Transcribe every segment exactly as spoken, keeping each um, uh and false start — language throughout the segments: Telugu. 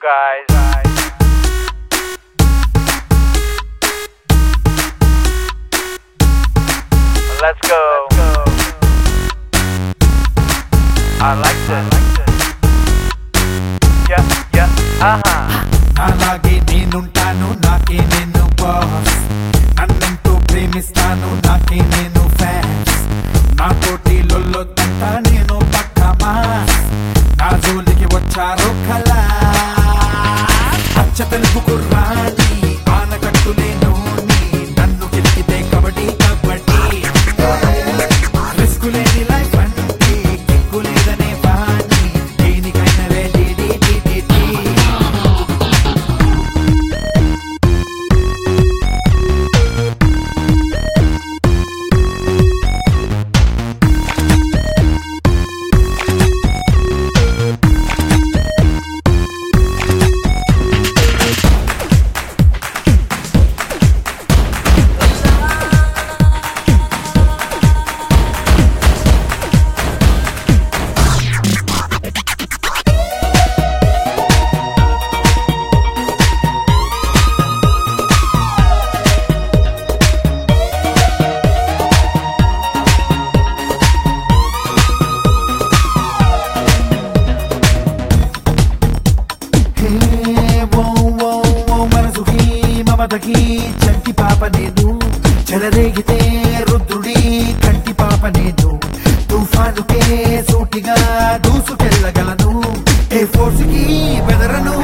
guys. Let's go. I like this. Yeah, yeah, uh-huh. అలాగే నేనుంటాను నాకే నేను బాస్ నన్నెంతో ప్రేమిస్తాను నాకే నేను ఫ్యాన్స్ నా పోటీలలో తంట నేను పక్క మాస్ నా జోలికి వచ్చారో కలా పచ్చ తెలుగు కుర్రాని ఆనకట్టులేను నన్ను గెలికితే కబడ్డీ కబడ్డీ రిస్క్ లేని లైఫ్ అంటే కిక్కు లేదనే వాణి దేనికైనా రెడీ డి డి డి డి చంటి పాప నేను చెలరేగితే రుద్రుడి కంటి పాప నేను తుఫానుకే సూటిగా దూసుకెళ్ళగలను ఏ ఫోర్స్ కి బెదరను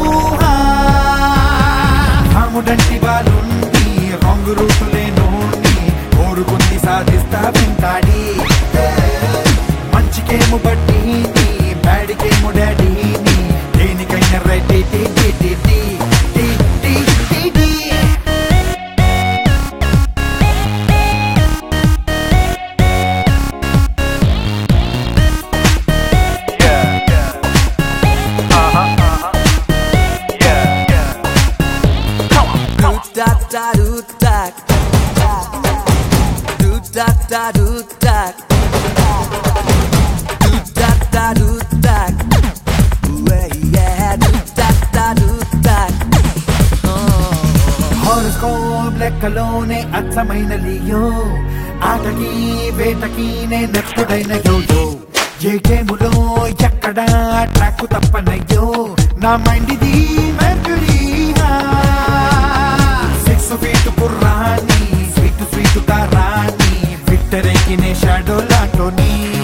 రాముడంటి బాలుండి రాంగు రూపులేను కోరుకుంది సాధిస్తా వెంటాడి మంచికేమో బడ్డీని బ్యాడికేమో డాడీని దేనికైనా రెడీ టీ టీ టీ టీ da da do da do da da do da do da da do da yeah do da da do da horoscope లెక్కలోనే అచ్చమైన లియో ఆటకి వేటకి నేనెప్పుడైన యోయో ఏ గేములో ఎక్కడ ట్రాక్ తప్పనయ్యో నా మైండ్ ఇది మెర్క్యూరీ సిక్స్ ఫీట్ కుర్రాని స్వీట్ స్వీట్ కారాని విక్టరీకి నే షాడో లాంటోని